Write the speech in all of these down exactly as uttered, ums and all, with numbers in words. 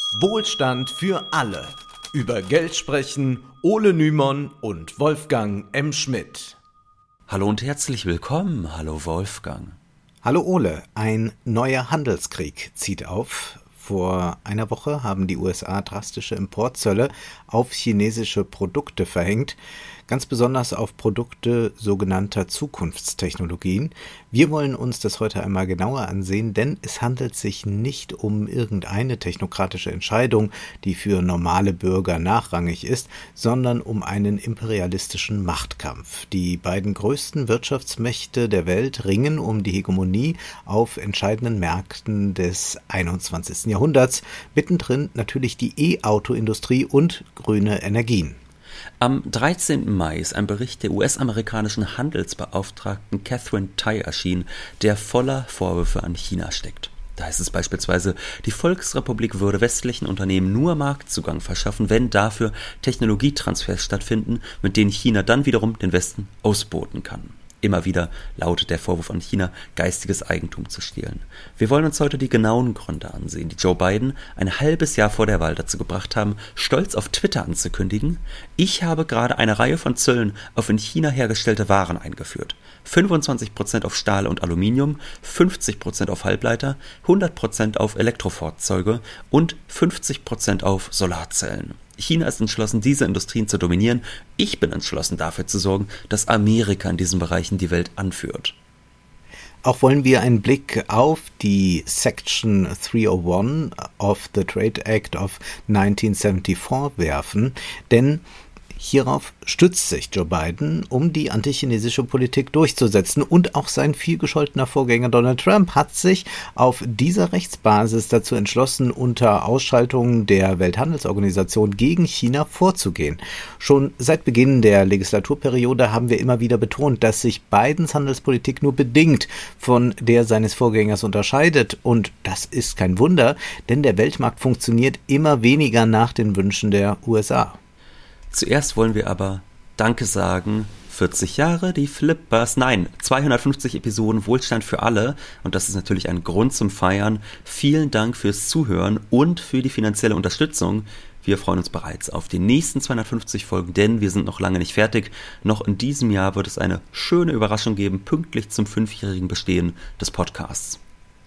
Wohlstand für alle. Über Geld sprechen Ole Nymon und Wolfgang M. Schmidt. Hallo und herzlich willkommen. Hallo Wolfgang. Hallo Ole. Ein neuer Handelskrieg zieht auf. Vor einer Woche haben die U S A drastische Importzölle auf chinesische Produkte verhängt, ganz besonders auf Produkte sogenannter Zukunftstechnologien. Wir wollen uns das heute einmal genauer ansehen, denn es handelt sich nicht um irgendeine technokratische Entscheidung, die für normale Bürger nachrangig ist, sondern um einen imperialistischen Machtkampf. Die beiden größten Wirtschaftsmächte der Welt ringen um die Hegemonie auf entscheidenden Märkten des einundzwanzigsten Jahrhunderts, mittendrin natürlich die E-Auto-Industrie und grüne Energien. Am dreizehnten Mai ist ein Bericht der U S-amerikanischen Handelsbeauftragten Katherine Tai erschienen, der voller Vorwürfe an China steckt. Da heißt es beispielsweise, die Volksrepublik würde westlichen Unternehmen nur Marktzugang verschaffen, wenn dafür Technologietransfers stattfinden, mit denen China dann wiederum den Westen ausboten kann. Immer wieder lautet der Vorwurf an China, geistiges Eigentum zu stehlen. Wir wollen uns heute die genauen Gründe ansehen, die Joe Biden ein halbes Jahr vor der Wahl dazu gebracht haben, stolz auf Twitter anzukündigen: Ich habe gerade eine Reihe von Zöllen auf in China hergestellte Waren eingeführt. fünfundzwanzig Prozent auf Stahl und Aluminium, fünfzig Prozent auf Halbleiter, hundert Prozent auf Elektrofahrzeuge und fünfzig Prozent auf Solarzellen. China ist entschlossen, diese Industrien zu dominieren. Ich bin entschlossen, dafür zu sorgen, dass Amerika in diesen Bereichen die Welt anführt. Auch wollen wir einen Blick auf die Section dreihunderteins of the Trade Act of neunzehnhundertvierundsiebzig werfen, denn hierauf stützt sich Joe Biden, um die antichinesische Politik durchzusetzen, und auch sein vielgescholtener Vorgänger Donald Trump hat sich auf dieser Rechtsbasis dazu entschlossen, unter Ausschaltung der Welthandelsorganisation gegen China vorzugehen. Schon seit Beginn der Legislaturperiode haben wir immer wieder betont, dass sich Bidens Handelspolitik nur bedingt von der seines Vorgängers unterscheidet, und das ist kein Wunder, denn der Weltmarkt funktioniert immer weniger nach den Wünschen der U S A. Zuerst wollen wir aber Danke sagen. vierzig Jahre, die Flippers, nein, zweihundertfünfzig Episoden Wohlstand für alle, und das ist natürlich ein Grund zum Feiern. Vielen Dank fürs Zuhören und für die finanzielle Unterstützung. Wir freuen uns bereits auf die nächsten zweihundertfünfzig Folgen, denn wir sind noch lange nicht fertig. Noch in diesem Jahr wird es eine schöne Überraschung geben, pünktlich zum fünfjährigen Bestehen des Podcasts.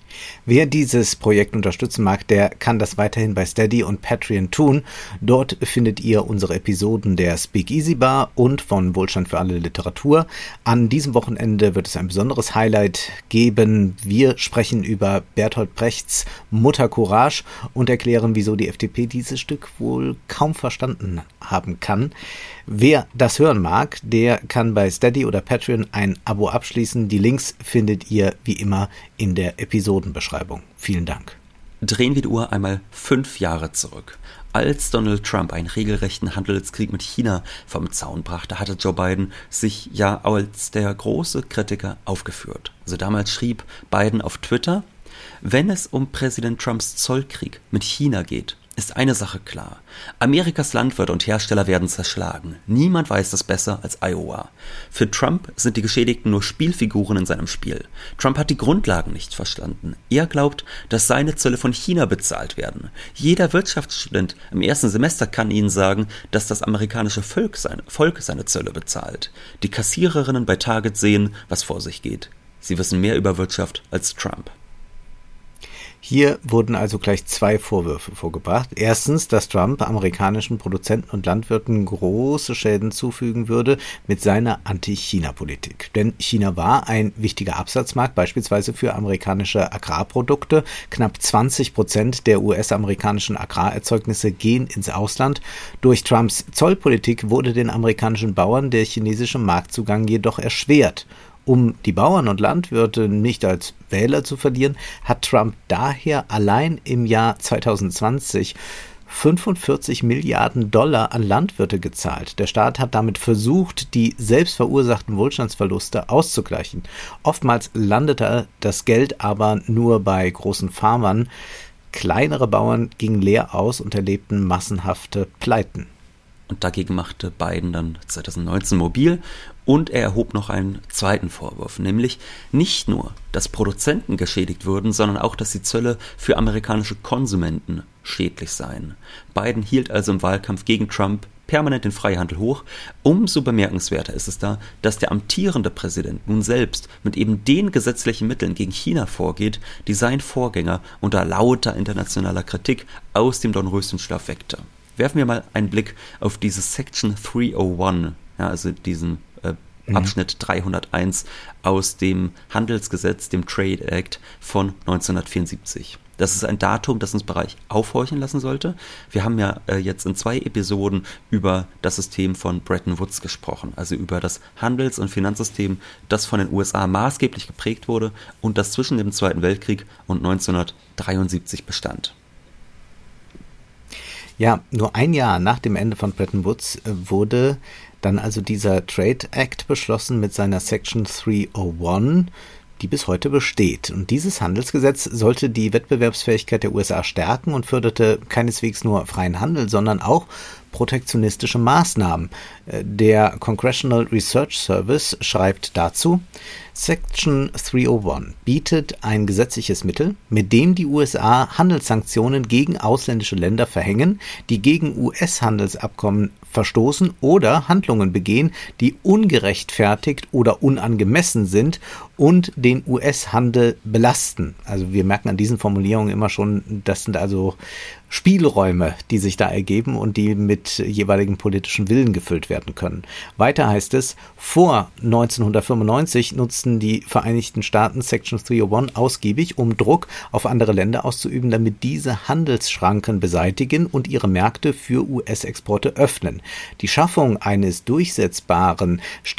Wer dieses Projekt unterstützen mag, der kann das weiterhin bei Steady und Patreon tun. Dort findet ihr unsere Episoden der Speakeasy Bar und von Wohlstand für alle Literatur. An diesem Wochenende wird es ein besonderes Highlight geben. Wir sprechen über Bertolt Brechts Mutter Courage und erklären, wieso die F D P dieses Stück wohl kaum verstanden haben kann. Wer das hören mag, der kann bei Steady oder Patreon ein Abo abschließen. Die Links findet ihr wie immer in der Episodenbeschreibung. Vielen Dank. Drehen wir die Uhr einmal fünf Jahre zurück. Als Donald Trump einen regelrechten Handelskrieg mit China vom Zaun brachte, hatte Joe Biden sich ja als der große Kritiker aufgeführt. Also damals schrieb Biden auf Twitter: Wenn es um Präsident Trumps Zollkrieg mit China geht, ist eine Sache klar. Amerikas Landwirte und Hersteller werden zerschlagen. Niemand weiß das besser als Iowa. Für Trump sind die Geschädigten nur Spielfiguren in seinem Spiel. Trump hat die Grundlagen nicht verstanden. Er glaubt, dass seine Zölle von China bezahlt werden. Jeder Wirtschaftsstudent im ersten Semester kann Ihnen sagen, dass das amerikanische Volk seine, Volk seine Zölle bezahlt. Die Kassiererinnen bei Target sehen, was vor sich geht. Sie wissen mehr über Wirtschaft als Trump. Hier wurden also gleich zwei Vorwürfe vorgebracht. Erstens, dass Trump amerikanischen Produzenten und Landwirten große Schäden zufügen würde mit seiner Anti-China-Politik. Denn China war ein wichtiger Absatzmarkt, beispielsweise für amerikanische Agrarprodukte. Knapp zwanzig Prozent der U S-amerikanischen Agrarerzeugnisse gehen ins Ausland. Durch Trumps Zollpolitik wurde den amerikanischen Bauern der chinesische Marktzugang jedoch erschwert. Um die Bauern und Landwirte nicht als Wähler zu verlieren, hat Trump daher allein im Jahr zweitausendzwanzig fünfundvierzig Milliarden Dollar an Landwirte gezahlt. Der Staat hat damit versucht, die selbst verursachten Wohlstandsverluste auszugleichen. Oftmals landete das Geld aber nur bei großen Farmern. Kleinere Bauern gingen leer aus und erlebten massenhafte Pleiten. Und dagegen machte Biden dann zwanzig neunzehn mobil und er erhob noch einen zweiten Vorwurf, nämlich nicht nur, dass Produzenten geschädigt würden, sondern auch, dass die Zölle für amerikanische Konsumenten schädlich seien. Biden hielt also im Wahlkampf gegen Trump permanent den Freihandel hoch. Umso bemerkenswerter ist es da, dass der amtierende Präsident nun selbst mit eben den gesetzlichen Mitteln gegen China vorgeht, die sein Vorgänger unter lauter internationaler Kritik aus dem Dornröschenschlaf weckte. Werfen wir mal einen Blick auf dieses Section dreihunderteins, ja, also diesen äh, mhm. Abschnitt dreihunderteins aus dem Handelsgesetz, dem Trade Act von neunzehnhundertvierundsiebzig. Das ist ein Datum, das uns Bereich aufhorchen lassen sollte. Wir haben ja äh, jetzt in zwei Episoden über das System von Bretton Woods gesprochen, also über das Handels- und Finanzsystem, das von den U S A maßgeblich geprägt wurde und das zwischen dem Zweiten Weltkrieg und neunzehnhundertdreiundsiebzig bestand. Ja, nur ein Jahr nach dem Ende von Bretton Woods wurde dann also dieser Trade Act beschlossen mit seiner Section dreihunderteins, die bis heute besteht. Und dieses Handelsgesetz sollte die Wettbewerbsfähigkeit der U S A stärken und förderte keineswegs nur freien Handel, sondern auch protektionistische Maßnahmen. Der Congressional Research Service schreibt dazu: Section dreihunderteins bietet ein gesetzliches Mittel, mit dem die U S A Handelssanktionen gegen ausländische Länder verhängen, die gegen U S-Handelsabkommen verstoßen oder Handlungen begehen, die ungerechtfertigt oder unangemessen sind und den U S-Handel belasten. Also wir merken an diesen Formulierungen immer schon, das sind also Spielräume, die sich da ergeben und die mit jeweiligen politischen Willen gefüllt werden können. Weiter heißt es, vor neunzehnhundertfünfundneunzig nutzten die Vereinigten Staaten Section dreihunderteins ausgiebig, um Druck auf andere Länder auszuüben, damit diese Handelsschranken beseitigen und ihre Märkte für U S-Exporte öffnen. Die Schaffung eines durchsetzbaren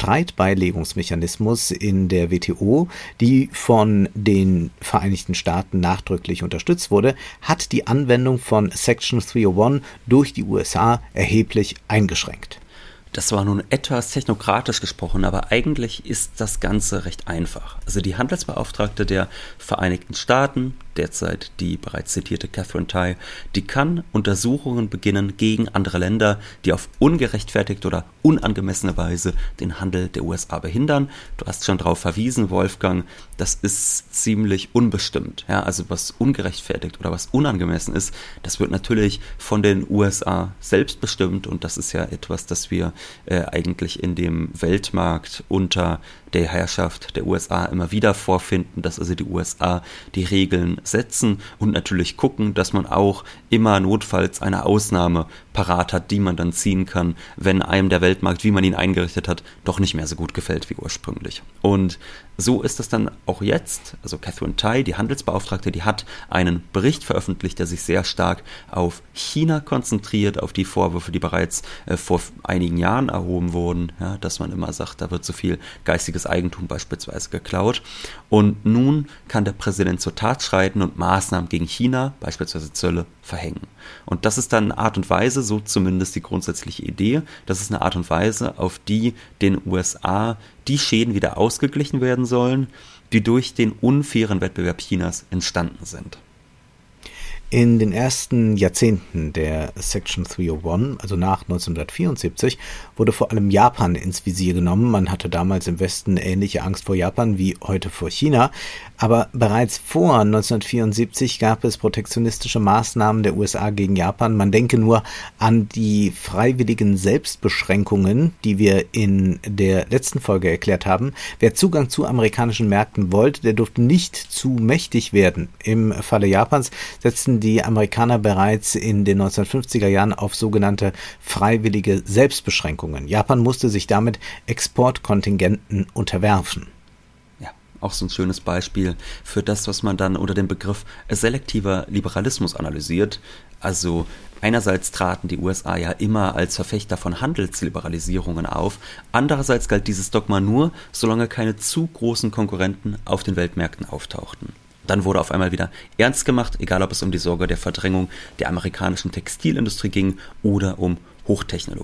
Streitbeilegungsmechanismus in der W T O, die von den Vereinigten Staaten nachdrücklich unterstützt wurde, hat die Anwendung von Section dreihunderteins durch die U S A erheblich eingeschränkt. Das war nun etwas technokratisch gesprochen, aber eigentlich ist das Ganze recht einfach. Also die Handelsbeauftragte der Vereinigten Staaten, derzeit die bereits zitierte Katherine Tai, die kann Untersuchungen beginnen gegen andere Länder, die auf ungerechtfertigte oder unangemessene Weise den Handel der U S A behindern. Du hast schon darauf verwiesen, Wolfgang, das ist ziemlich unbestimmt. Ja, also was ungerechtfertigt oder was unangemessen ist, das wird natürlich von den U S A selbst bestimmt und das ist ja etwas, das wir äh, eigentlich in dem Weltmarkt unter der Herrschaft der U S A immer wieder vorfinden, dass also die U S A die Regeln setzen und natürlich gucken, dass man auch immer notfalls eine Ausnahme parat hat, die man dann ziehen kann, wenn einem der Weltmarkt, wie man ihn eingerichtet hat, doch nicht mehr so gut gefällt wie ursprünglich. Und so ist es dann auch jetzt. Also Katherine Tai, die Handelsbeauftragte, die hat einen Bericht veröffentlicht, der sich sehr stark auf China konzentriert, auf die Vorwürfe, die bereits äh, vor einigen Jahren erhoben wurden, ja, dass man immer sagt, da wird so viel geistiges Eigentum beispielsweise geklaut. Und nun kann der Präsident zur Tat schreiten und Maßnahmen gegen China, beispielsweise Zölle, verhängen. Und das ist dann eine Art und Weise, so zumindest die grundsätzliche Idee, das ist eine Art und Weise, auf die den U S A die Schäden wieder ausgeglichen werden sollen, die durch den unfairen Wettbewerb Chinas entstanden sind. In den ersten Jahrzehnten der Section dreihunderteins, also nach neunzehnhundertvierundsiebzig, wurde vor allem Japan ins Visier genommen. Man hatte damals im Westen ähnliche Angst vor Japan wie heute vor China. Aber bereits vor neunzehnhundertvierundsiebzig gab es protektionistische Maßnahmen der U S A gegen Japan. Man denke nur an die freiwilligen Selbstbeschränkungen, die wir in der letzten Folge erklärt haben. Wer Zugang zu amerikanischen Märkten wollte, der durfte nicht zu mächtig werden. Im Falle Japans setzten die Amerikaner bereits in den neunzehnhundertfünfziger Jahren auf sogenannte freiwillige Selbstbeschränkungen. Japan musste sich damit Exportkontingenten unterwerfen. Ja, auch so ein schönes Beispiel für das, was man dann unter dem Begriff selektiver Liberalismus analysiert. Also einerseits traten die U S A ja immer als Verfechter von Handelsliberalisierungen auf, andererseits galt dieses Dogma nur, solange keine zu großen Konkurrenten auf den Weltmärkten auftauchten. Dann wurde auf einmal wieder ernst gemacht, egal ob es um die Sorge der Verdrängung der amerikanischen Textilindustrie ging oder um Hochtechnologie.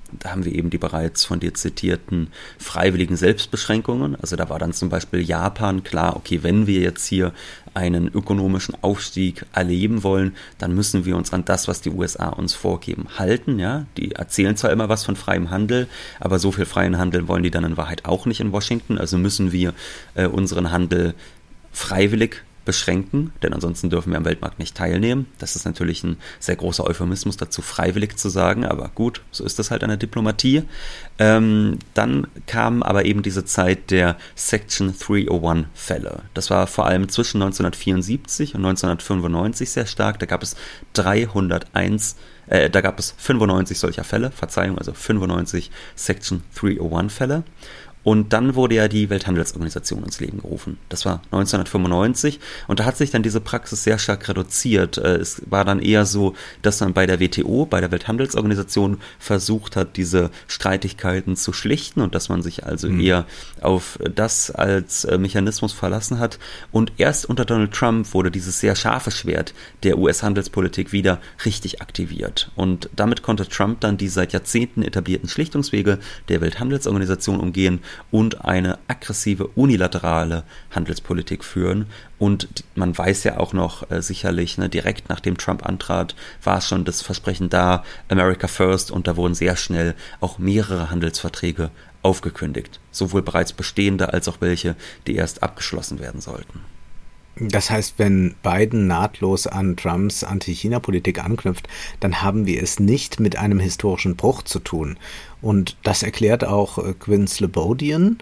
Da haben wir eben die bereits von dir zitierten freiwilligen Selbstbeschränkungen. Also da war dann zum Beispiel Japan klar, okay, wenn wir jetzt hier einen ökonomischen Aufstieg erleben wollen, dann müssen wir uns an das, was die U S A uns vorgeben, halten. Ja? Die erzählen zwar immer was von freiem Handel, aber so viel freien Handel wollen die dann in Wahrheit auch nicht in Washington. Also müssen wir äh, unseren Handel freiwillig beschränken, denn ansonsten dürfen wir am Weltmarkt nicht teilnehmen. Das ist natürlich ein sehr großer Euphemismus dazu, freiwillig zu sagen, aber gut, so ist das halt an der Diplomatie. Ähm, dann kam aber eben diese Zeit der Section dreihunderteins-Fälle. Das war vor allem zwischen neunzehnhundertvierundsiebzig und neunzehnhundertfünfundneunzig sehr stark. Da gab es dreihunderteins Äh, da gab es fünfundneunzig solcher Fälle, Verzeihung, also fünfundneunzig Section dreihunderteins-Fälle. Und dann wurde ja die Welthandelsorganisation ins Leben gerufen. Das war neunzehnhundertfünfundneunzig und da hat sich dann diese Praxis sehr stark reduziert. Es war dann eher so, dass man bei der W T O, bei der Welthandelsorganisation, versucht hat, diese Streitigkeiten zu schlichten und dass man sich also mhm. eher auf das als Mechanismus verlassen hat. Und erst unter Donald Trump wurde dieses sehr scharfe Schwert der U S-Handelspolitik wieder richtig aktiviert. Und damit konnte Trump dann die seit Jahrzehnten etablierten Schlichtungswege der Welthandelsorganisation umgehen und eine aggressive unilaterale Handelspolitik führen. Und man weiß ja auch noch äh, sicherlich, ne, direkt nachdem Trump antrat, war schon das Versprechen da, America First, und da wurden sehr schnell auch mehrere Handelsverträge aufgekündigt. Sowohl bereits bestehende als auch welche, die erst abgeschlossen werden sollten. Das heißt, wenn Biden nahtlos an Trumps Anti-China-Politik anknüpft, dann haben wir es nicht mit einem historischen Bruch zu tun. Und das erklärt auch Quinn Slobodian.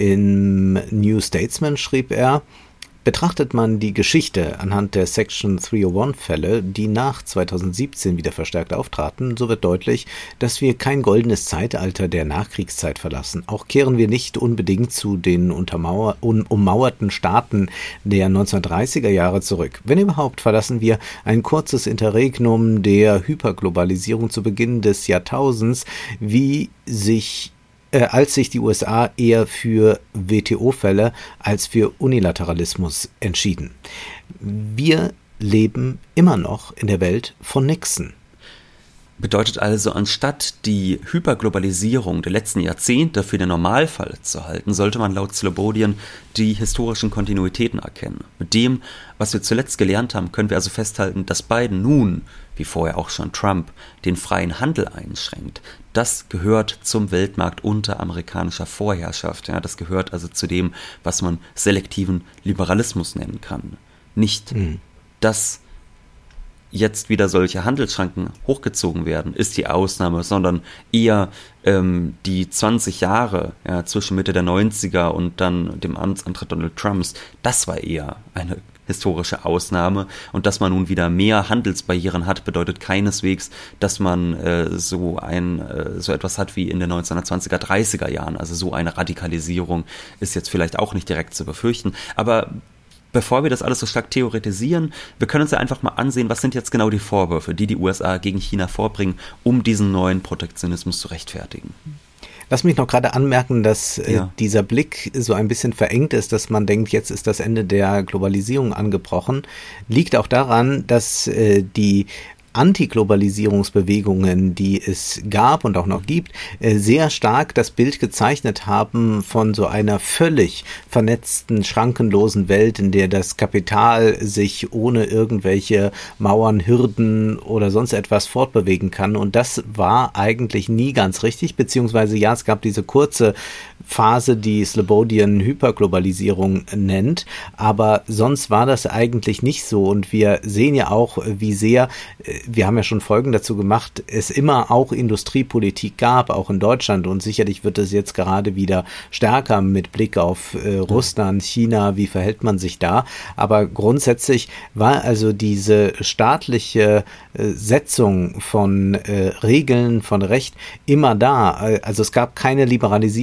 Im New Statesman schrieb er: Betrachtet man die Geschichte anhand der Section dreihunderteins-Fälle, die nach zweitausendsiebzehn wieder verstärkt auftraten, so wird deutlich, dass wir kein goldenes Zeitalter der Nachkriegszeit verlassen. Auch kehren wir nicht unbedingt zu den untermauer- un- ummauerten Staaten der neunzehnhundertdreißiger Jahre zurück. Wenn überhaupt, verlassen wir ein kurzes Interregnum der Hyperglobalisierung zu Beginn des Jahrtausends, wie sich als sich die U S A eher für W T O-Fälle als für Unilateralismus entschieden. Wir leben immer noch in der Welt von Nixon. Bedeutet also, anstatt die Hyperglobalisierung der letzten Jahrzehnte für den Normalfall zu halten, sollte man laut Slobodian die historischen Kontinuitäten erkennen. Mit dem, was wir zuletzt gelernt haben, können wir also festhalten, dass Biden nun, wie vorher auch schon Trump, den freien Handel einschränkt. Das gehört zum Weltmarkt unter amerikanischer Vorherrschaft. Ja, das gehört also zu dem, was man selektiven Liberalismus nennen kann. Nicht mhm. das jetzt wieder solche Handelsschranken hochgezogen werden, ist die Ausnahme, sondern eher ähm, die zwanzig Jahre ja, zwischen Mitte der neunziger und dann dem Amtsantritt Donald Trumps, das war eher eine historische Ausnahme. Und dass man nun wieder mehr Handelsbarrieren hat, bedeutet keineswegs, dass man äh, so ein äh, so etwas hat wie in den neunzehnhundertzwanziger, dreißiger Jahren. Also so eine Radikalisierung ist jetzt vielleicht auch nicht direkt zu befürchten. Aber bevor wir das alles so stark theoretisieren, wir können uns ja einfach mal ansehen, was sind jetzt genau die Vorwürfe, die die U S A gegen China vorbringen, um diesen neuen Protektionismus zu rechtfertigen. Lass mich noch gerade anmerken, dass äh, ja. dieser Blick so ein bisschen verengt ist, dass man denkt, jetzt ist das Ende der Globalisierung angebrochen. Liegt auch daran, dass äh, die Antiglobalisierungsbewegungen, die es gab und auch noch gibt, sehr stark das Bild gezeichnet haben von so einer völlig vernetzten, schrankenlosen Welt, in der das Kapital sich ohne irgendwelche Mauern, Hürden oder sonst etwas fortbewegen kann. Und das war eigentlich nie ganz richtig, beziehungsweise ja, es gab diese kurze Phase, die Slobodian Hyperglobalisierung nennt, aber sonst war das eigentlich nicht so. Und wir sehen ja auch, wie sehr, wir haben ja schon Folgen dazu gemacht, es immer auch Industriepolitik gab, auch in Deutschland, und sicherlich wird es jetzt gerade wieder stärker mit Blick auf äh, Russland, China, wie verhält man sich da, aber grundsätzlich war also diese staatliche äh, Setzung von äh, Regeln, von Recht immer da, also es gab keine Liberalisierung, die da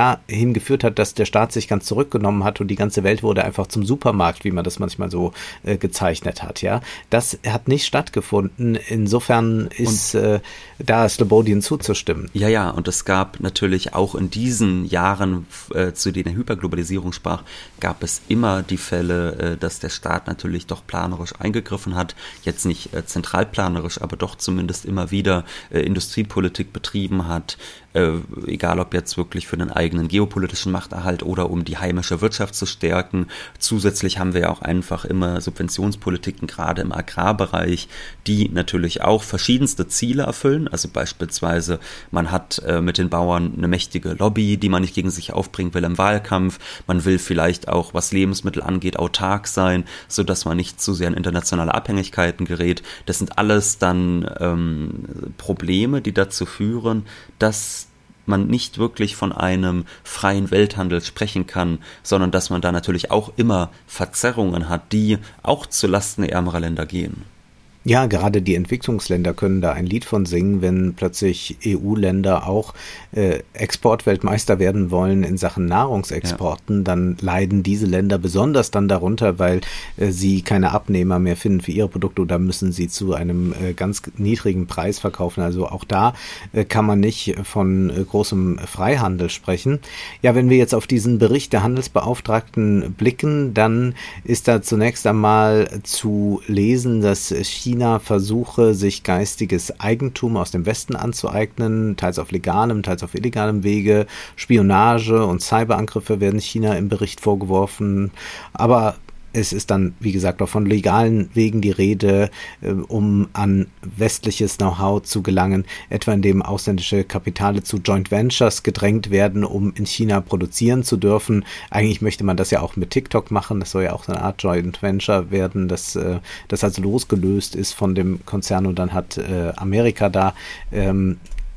dahin geführt hat, dass der Staat sich ganz zurückgenommen hat und die ganze Welt wurde einfach zum Supermarkt, wie man das manchmal so äh, gezeichnet hat. Ja, das hat nicht stattgefunden. Insofern ist äh, da Slobodin zuzustimmen. Ja, ja, und es gab natürlich auch in diesen Jahren, äh, zu denen er Hyperglobalisierung sprach, gab es immer die Fälle, äh, dass der Staat natürlich doch planerisch eingegriffen hat, jetzt nicht äh, zentralplanerisch, aber doch zumindest immer wieder äh, Industriepolitik betrieben hat, äh, egal ob jetzt wirklich für den eigenen geopolitischen Machterhalt oder um die heimische Wirtschaft zu stärken. Zusätzlich haben wir ja auch einfach immer Subventionspolitiken, gerade im Agrarbereich, die natürlich auch verschiedenste Ziele erfüllen. Also beispielsweise, man hat äh, mit den Bauern eine mächtige Lobby, die man nicht gegen sich aufbringen will im Wahlkampf. Man will vielleicht auch, was Lebensmittel angeht, autark sein, sodass man nicht zu sehr in internationale Abhängigkeiten gerät. Das sind alles dann ähm, Probleme, die dazu führen, dass man nicht wirklich von einem freien Welthandel sprechen kann, sondern dass man da natürlich auch immer Verzerrungen hat, die auch zulasten ärmerer Länder gehen. Ja, gerade die Entwicklungsländer können da ein Lied von singen, wenn plötzlich E U-Länder auch äh, Exportweltmeister werden wollen in Sachen Nahrungsexporten, ja. Dann leiden diese Länder besonders dann darunter, weil äh, sie keine Abnehmer mehr finden für ihre Produkte oder müssen sie zu einem äh, ganz niedrigen Preis verkaufen. Also auch da äh, kann man nicht von äh, großem Freihandel sprechen. Ja, wenn wir jetzt auf diesen Bericht der Handelsbeauftragten blicken, dann ist da zunächst einmal zu lesen, dass China China versuche, sich geistiges Eigentum aus dem Westen anzueignen, teils auf legalem, teils auf illegalem Wege. Spionage und Cyberangriffe werden China im Bericht vorgeworfen. Aber es ist dann, wie gesagt, auch von legalen Wegen die Rede, um an westliches Know-how zu gelangen, etwa indem ausländische Kapitale zu Joint Ventures gedrängt werden, um in China produzieren zu dürfen. Eigentlich möchte man das ja auch mit TikTok machen, das soll ja auch so eine Art Joint Venture werden, das, das also losgelöst ist von dem Konzern und dann hat Amerika da ähm,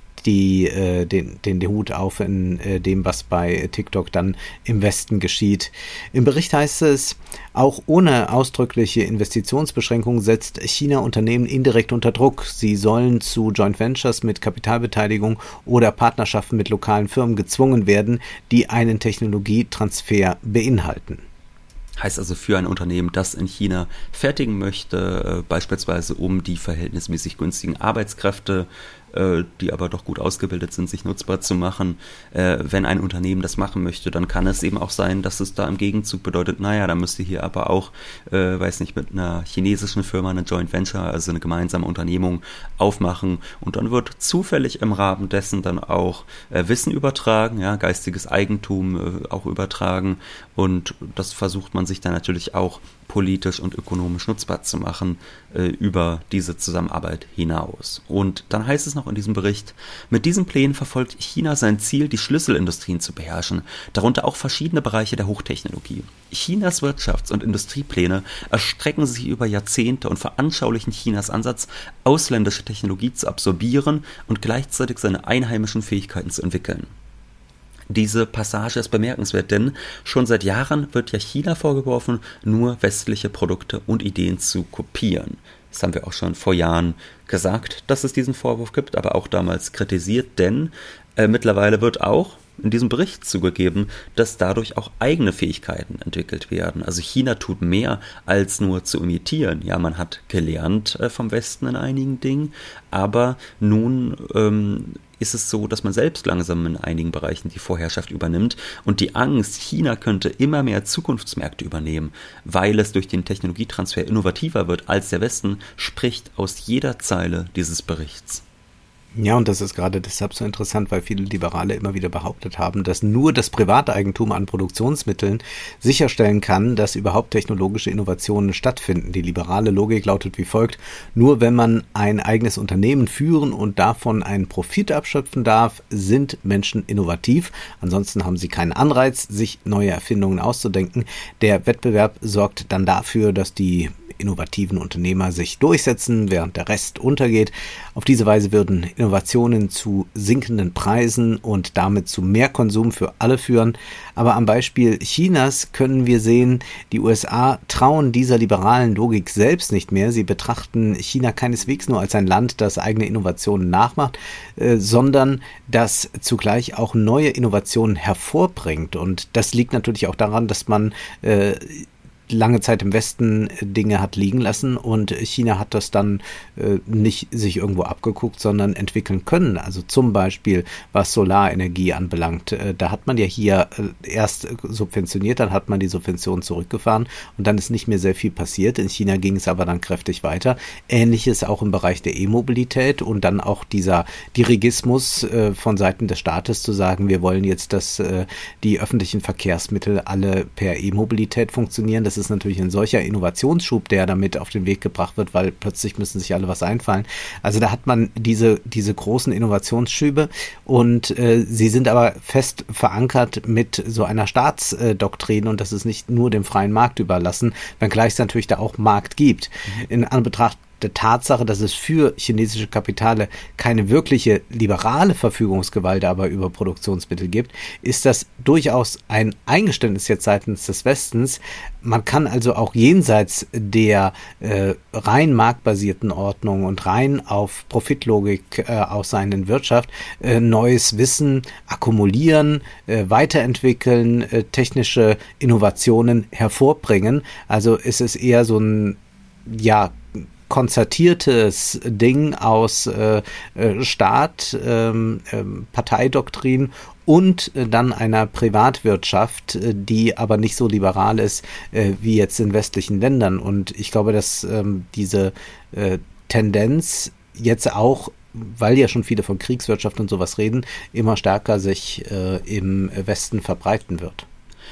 die äh, den, den, den Hut auf in äh, dem, was bei TikTok dann im Westen geschieht. Im Bericht heißt es, auch ohne ausdrückliche Investitionsbeschränkungen setzt China Unternehmen indirekt unter Druck. Sie sollen zu Joint Ventures mit Kapitalbeteiligung oder Partnerschaften mit lokalen Firmen gezwungen werden, die einen Technologietransfer beinhalten. Heißt also für ein Unternehmen, das in China fertigen möchte, äh, beispielsweise um die verhältnismäßig günstigen Arbeitskräfte, äh, die aber doch gut ausgebildet sind, sich nutzbar zu machen. Äh, wenn ein Unternehmen das machen möchte, dann kann es eben auch sein, dass es da im Gegenzug bedeutet, naja, da müsste hier aber auch, äh, weiß nicht, mit einer chinesischen Firma eine Joint Venture, also eine gemeinsame Unternehmung aufmachen und dann wird zufällig im Rahmen dessen dann auch äh, Wissen übertragen, ja, geistiges Eigentum äh, auch übertragen und das versucht man sich dann natürlich auch politisch und ökonomisch nutzbar zu machen äh, über diese Zusammenarbeit hinaus. Und dann heißt es noch in diesem Bericht, mit diesen Plänen verfolgt China sein Ziel, die Schlüsselindustrien zu beherrschen, darunter auch verschiedene Bereiche der Hochtechnologie. Chinas Wirtschafts- und Industriepläne erstrecken sich über Jahrzehnte und veranschaulichen Chinas Ansatz, ausländische Technologie zu absorbieren und gleichzeitig seine einheimischen Fähigkeiten zu entwickeln. Diese Passage ist bemerkenswert, denn schon seit Jahren wird ja China vorgeworfen, nur westliche Produkte und Ideen zu kopieren. Das haben wir auch schon vor Jahren gesagt, dass es diesen Vorwurf gibt, aber auch damals kritisiert, denn äh, mittlerweile wird auch in diesem Bericht zugegeben, dass dadurch auch eigene Fähigkeiten entwickelt werden. Also China tut mehr als nur zu imitieren. Ja, man hat gelernt äh, vom Westen in einigen Dingen, aber nun ähm, ist es so, dass man selbst langsam in einigen Bereichen die Vorherrschaft übernimmt und die Angst, China könnte immer mehr Zukunftsmärkte übernehmen, weil es durch den Technologietransfer innovativer wird als der Westen, spricht aus jeder Zeile dieses Berichts. Ja, und das ist gerade deshalb so interessant, weil viele Liberale immer wieder behauptet haben, dass nur das Privateigentum an Produktionsmitteln sicherstellen kann, dass überhaupt technologische Innovationen stattfinden. Die liberale Logik lautet wie folgt: Nur wenn man ein eigenes Unternehmen führen und davon einen Profit abschöpfen darf, sind Menschen innovativ. Ansonsten haben sie keinen Anreiz, sich neue Erfindungen auszudenken. Der Wettbewerb sorgt dann dafür, dass die innovativen Unternehmer sich durchsetzen, während der Rest untergeht. Auf diese Weise würden Innovationen zu sinkenden Preisen und damit zu mehr Konsum für alle führen. Aber am Beispiel Chinas können wir sehen, die U S A trauen dieser liberalen Logik selbst nicht mehr. Sie betrachten China keineswegs nur als ein Land, das eigene Innovationen nachmacht, äh, sondern das zugleich auch neue Innovationen hervorbringt. Und das liegt natürlich auch daran, dass man äh, lange Zeit im Westen Dinge hat liegen lassen und China hat das dann äh, nicht sich irgendwo abgeguckt, sondern entwickeln können. Also zum Beispiel, was Solarenergie anbelangt, äh, da hat man ja hier äh, erst subventioniert, dann hat man die Subventionen zurückgefahren und dann ist nicht mehr sehr viel passiert. In China ging es aber dann kräftig weiter. Ähnliches auch im Bereich der E-Mobilität und dann auch dieser Dirigismus äh, von Seiten des Staates zu sagen, wir wollen jetzt, dass äh, die öffentlichen Verkehrsmittel alle per E-Mobilität funktionieren. Das ist natürlich ein solcher Innovationsschub, der damit auf den Weg gebracht wird, weil plötzlich müssen sich alle was einfallen. Also da hat man diese, diese großen Innovationsschübe und äh, sie sind aber fest verankert mit so einer Staatsdoktrin und das ist nicht nur dem freien Markt überlassen, wenngleich es natürlich da auch Markt gibt. In Anbetracht der Tatsache, dass es für chinesische Kapitale keine wirkliche liberale Verfügungsgewalt aber über Produktionsmittel gibt, ist das durchaus ein Eingeständnis jetzt seitens des Westens. Man kann also auch jenseits der äh, rein marktbasierten Ordnung und rein auf Profitlogik äh, aus seiner Wirtschaft äh, neues Wissen akkumulieren, äh, weiterentwickeln, äh, technische Innovationen hervorbringen. Also es ist eher so ein, ja, konzertiertes Ding aus äh, Staat, ähm, äh, Parteidoktrin und äh, dann einer Privatwirtschaft, äh, die aber nicht so liberal ist äh, wie jetzt in westlichen Ländern. Und ich glaube, dass ähm, diese äh, Tendenz jetzt auch, weil ja schon viele von Kriegswirtschaft und sowas reden, immer stärker sich äh, im Westen verbreiten wird.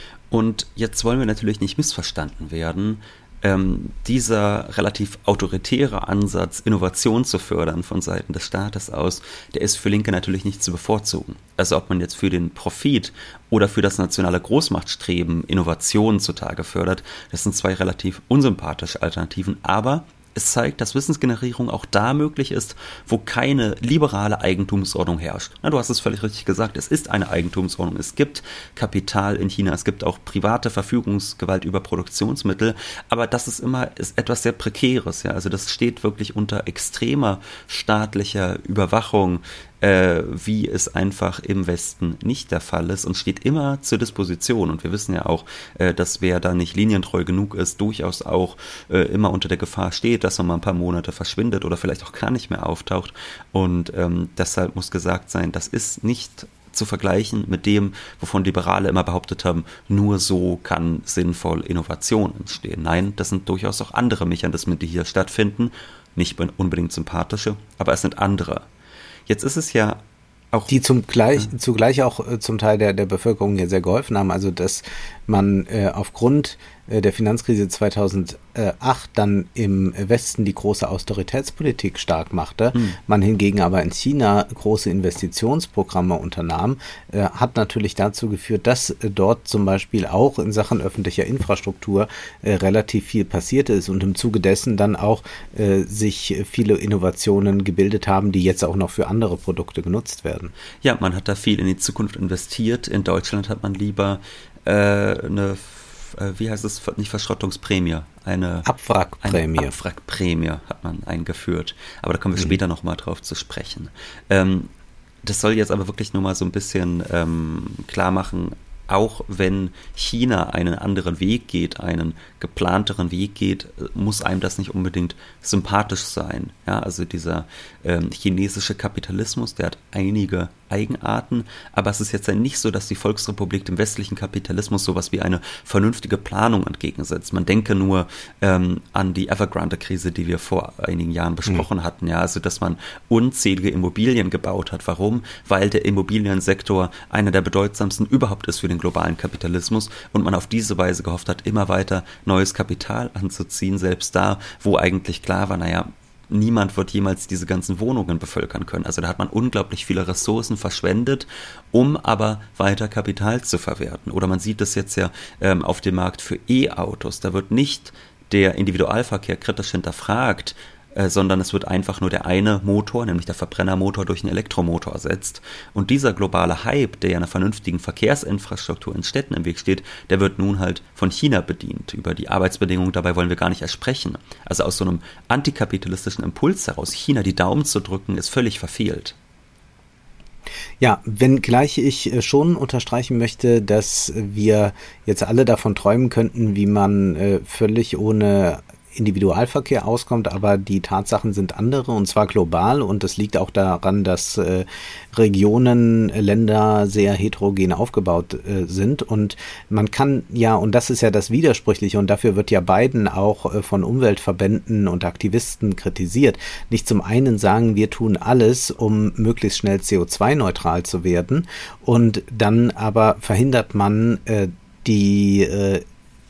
Und jetzt wollen wir natürlich nicht missverstanden werden. Ähm, dieser relativ autoritäre Ansatz, Innovation zu fördern von Seiten des Staates aus, der ist für Linke natürlich nicht zu bevorzugen. Also ob man jetzt für den Profit oder für das nationale Großmachtstreben Innovationen zutage fördert, das sind zwei relativ unsympathische Alternativen, aber es zeigt, dass Wissensgenerierung auch da möglich ist, wo keine liberale Eigentumsordnung herrscht. Na, du hast es völlig richtig gesagt, es ist eine Eigentumsordnung. Es gibt Kapital in China, es gibt auch private Verfügungsgewalt über Produktionsmittel, aber das ist immer ist etwas sehr Prekäres. Ja? Also das steht wirklich unter extremer staatlicher Überwachung, äh, wie es einfach im Westen nicht der Fall ist und steht immer zur Disposition. Und wir wissen ja auch, äh, dass wer da nicht linientreu genug ist, durchaus auch äh, immer unter der Gefahr steht, dass man mal ein paar Monate verschwindet oder vielleicht auch gar nicht mehr auftaucht. Und ähm, deshalb muss gesagt sein, das ist nicht zu vergleichen mit dem, wovon Liberale immer behauptet haben, nur so kann sinnvoll Innovation entstehen. Nein, das sind durchaus auch andere Mechanismen, die hier stattfinden. Nicht unbedingt sympathische, aber es sind andere. Jetzt ist es ja auch... Die zum gleich, ja. zugleich auch äh, zum Teil der, der Bevölkerung ja sehr geholfen haben. Also dass man äh, aufgrund äh, der Finanzkrise zweitausendacht dann im Westen die große Austeritätspolitik stark machte, mhm. man hingegen aber in China große Investitionsprogramme unternahm, äh, hat natürlich dazu geführt, dass äh, dort zum Beispiel auch in Sachen öffentlicher Infrastruktur äh, relativ viel passiert ist und im Zuge dessen dann auch äh, sich viele Innovationen gebildet haben, die jetzt auch noch für andere Produkte genutzt werden. Ja, man hat da viel in die Zukunft investiert. In Deutschland hat man lieber äh, eine, äh, wie heißt es, nicht Verschrottungsprämie, eine Abwrackprämie. Eine Abwrackprämie hat man eingeführt. Aber da kommen wir mhm. später nochmal drauf zu sprechen. Ähm, das soll jetzt aber wirklich nur mal so ein bisschen ähm, klar machen, auch wenn China einen anderen Weg geht, einen geplanteren Weg geht, muss einem das nicht unbedingt sympathisch sein. Ja, also dieser ähm, chinesische Kapitalismus, der hat einige Eigenarten, aber es ist jetzt ja nicht so, dass die Volksrepublik dem westlichen Kapitalismus sowas wie eine vernünftige Planung entgegensetzt. Man denke nur ähm, an die Evergrande-Krise, die wir vor einigen Jahren besprochen mhm. hatten, ja, also dass man unzählige Immobilien gebaut hat. Warum? Weil der Immobiliensektor einer der bedeutsamsten überhaupt ist für den globalen Kapitalismus und man auf diese Weise gehofft hat, immer weiter neues Kapital anzuziehen, selbst da, wo eigentlich klar war, naja, niemand wird jemals diese ganzen Wohnungen bevölkern können. Also da hat man unglaublich viele Ressourcen verschwendet, um aber weiter Kapital zu verwerten. Oder man sieht das jetzt ja ähm, auf dem Markt für E-Autos. Da wird nicht der Individualverkehr kritisch hinterfragt, äh, sondern es wird einfach nur der eine Motor, nämlich der Verbrennermotor, durch einen Elektromotor ersetzt. Und dieser globale Hype, der ja einer vernünftigen Verkehrsinfrastruktur in Städten im Weg steht, der wird nun halt von China bedient. Über die Arbeitsbedingungen dabei wollen wir gar nicht erst sprechen. Also aus so einem antikapitalistischen Impuls heraus, China die Daumen zu drücken, ist völlig verfehlt. Ja, wenngleich ich schon unterstreichen möchte, dass wir jetzt alle davon träumen könnten, wie man äh, völlig ohne Individualverkehr auskommt, aber die Tatsachen sind andere, und zwar global, und das liegt auch daran, dass äh, Regionen, Länder sehr heterogen aufgebaut äh, sind, und man kann ja, und das ist ja das Widersprüchliche, und dafür wird ja Biden auch äh, von Umweltverbänden und Aktivisten kritisiert, nicht zum einen sagen, wir tun alles, um möglichst schnell C O zwei neutral zu werden, und dann aber verhindert man äh, die äh,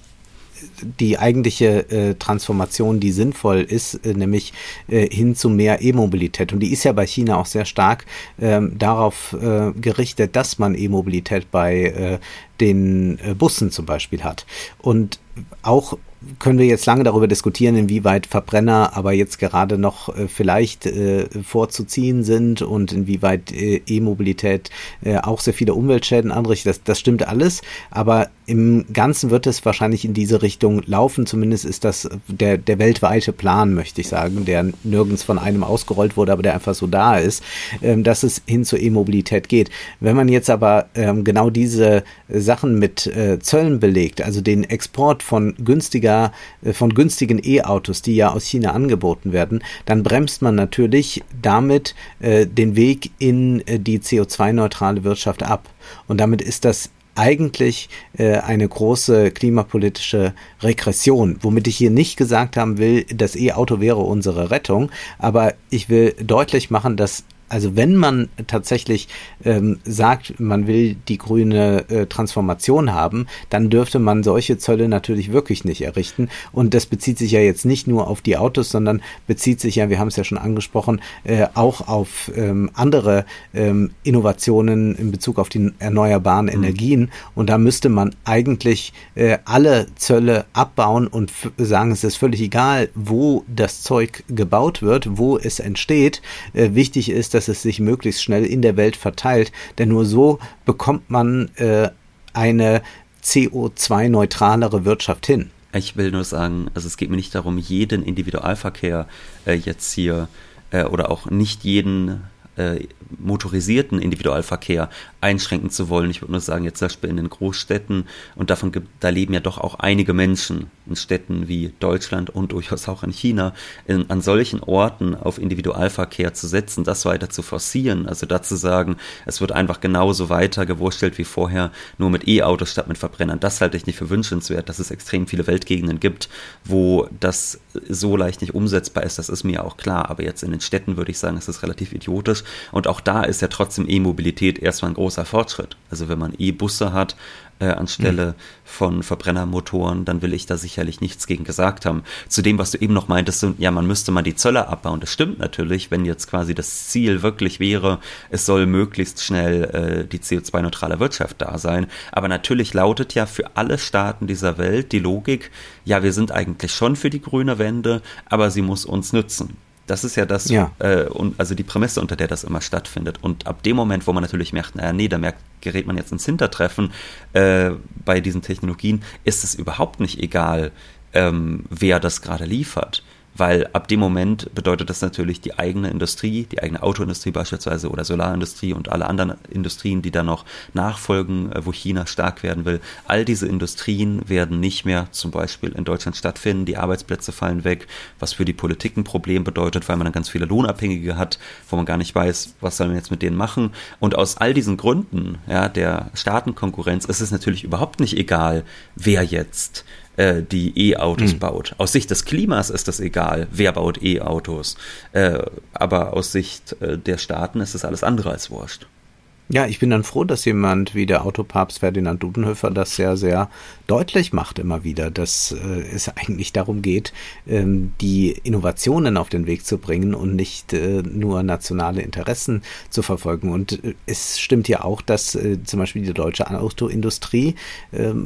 die eigentliche äh, Transformation, die sinnvoll ist, äh, nämlich äh, hin zu mehr E-Mobilität. Und die ist ja bei China auch sehr stark äh, darauf äh, gerichtet, dass man E-Mobilität bei äh, den äh, Bussen zum Beispiel hat. Und auch können wir jetzt lange darüber diskutieren, inwieweit Verbrenner aber jetzt gerade noch äh, vielleicht äh, vorzuziehen sind und inwieweit äh, E-Mobilität äh, auch sehr viele Umweltschäden anrichtet. Das, das stimmt alles, aber im Ganzen wird es wahrscheinlich in diese Richtung laufen. Zumindest ist das der, der weltweite Plan, möchte ich sagen, der nirgends von einem ausgerollt wurde, aber der einfach so da ist, ähm, dass es hin zur E-Mobilität geht. Wenn man jetzt aber ähm, genau diese Sachen mit äh, Zöllen belegt, also den Export von günstiger von günstigen E-Autos, die ja aus China angeboten werden, dann bremst man natürlich damit äh, den Weg in äh, die C O zwei neutrale Wirtschaft ab. Und damit ist das eigentlich äh, eine große klimapolitische Regression, womit ich hier nicht gesagt haben will, das E-Auto wäre unsere Rettung, aber ich will deutlich machen, dass also wenn man tatsächlich ähm, sagt, man will die grüne äh, Transformation haben, dann dürfte man solche Zölle natürlich wirklich nicht errichten. Und das bezieht sich ja jetzt nicht nur auf die Autos, sondern bezieht sich ja, wir haben es ja schon angesprochen, äh, auch auf ähm, andere ähm, Innovationen in Bezug auf die erneuerbaren mhm. Energien. Und da müsste man eigentlich äh, alle Zölle abbauen und f- sagen, es ist völlig egal, wo das Zeug gebaut wird, wo es entsteht. Äh, wichtig ist, dass dass es sich möglichst schnell in der Welt verteilt, denn nur so bekommt man äh, eine C O zwei neutralere Wirtschaft hin. Ich will nur sagen, also es geht mir nicht darum, jeden Individualverkehr äh, jetzt hier äh, oder auch nicht jeden äh, motorisierten Individualverkehr einschränken zu wollen. Ich würde nur sagen, jetzt zum Beispiel in den Großstädten, und davon gibt, da leben ja doch auch einige Menschen in Städten wie Deutschland und durchaus auch in China, in, an solchen Orten auf Individualverkehr zu setzen, das weiter zu forcieren, also dazu sagen, es wird einfach genauso weiter gewurstelt wie vorher, nur mit E-Autos statt mit Verbrennern. Das halte ich nicht für wünschenswert, dass es extrem viele Weltgegenden gibt, wo das so leicht nicht umsetzbar ist, das ist mir auch klar, aber jetzt in den Städten würde ich sagen, es ist relativ idiotisch, und auch da ist ja trotzdem E-Mobilität erstmal ein großer Fortschritt. Also wenn man E-Busse hat äh, anstelle mhm. von Verbrennermotoren, dann will ich da sicherlich nichts gegen gesagt haben. Zu dem, was du eben noch meintest, ja, man müsste mal die Zölle abbauen. Das stimmt natürlich, wenn jetzt quasi das Ziel wirklich wäre, es soll möglichst schnell äh, die C O zwei neutrale Wirtschaft da sein. Aber natürlich lautet ja für alle Staaten dieser Welt die Logik, ja, wir sind eigentlich schon für die grüne Wende, aber sie muss uns nützen. Das ist ja das, ja. Äh, und also die Prämisse, unter der das immer stattfindet. Und ab dem Moment, wo man natürlich merkt, naja, nee, da merkt, gerät man jetzt ins Hintertreffen äh, bei diesen Technologien, ist es überhaupt nicht egal, ähm, wer das gerade liefert. Weil ab dem Moment bedeutet das natürlich die eigene Industrie, die eigene Autoindustrie beispielsweise oder Solarindustrie und alle anderen Industrien, die da noch nachfolgen, wo China stark werden will. All diese Industrien werden nicht mehr zum Beispiel in Deutschland stattfinden. Die Arbeitsplätze fallen weg, was für die Politik ein Problem bedeutet, weil man dann ganz viele Lohnabhängige hat, wo man gar nicht weiß, was soll man jetzt mit denen machen. Und aus all diesen Gründen, ja, der Staatenkonkurrenz ist es natürlich überhaupt nicht egal, wer jetzt die E-Autos mhm. baut. Aus Sicht des Klimas ist das egal, wer baut E-Autos. Äh, aber aus Sicht äh, der Staaten ist es alles andere als wurscht. Ja, ich bin dann froh, dass jemand wie der Autopapst Ferdinand Dudenhöfer das sehr, sehr deutlich macht immer wieder, dass äh, es eigentlich darum geht, ähm, die Innovationen auf den Weg zu bringen und nicht äh, nur nationale Interessen zu verfolgen. Und äh, es stimmt ja auch, dass äh, zum Beispiel die deutsche Autoindustrie ähm,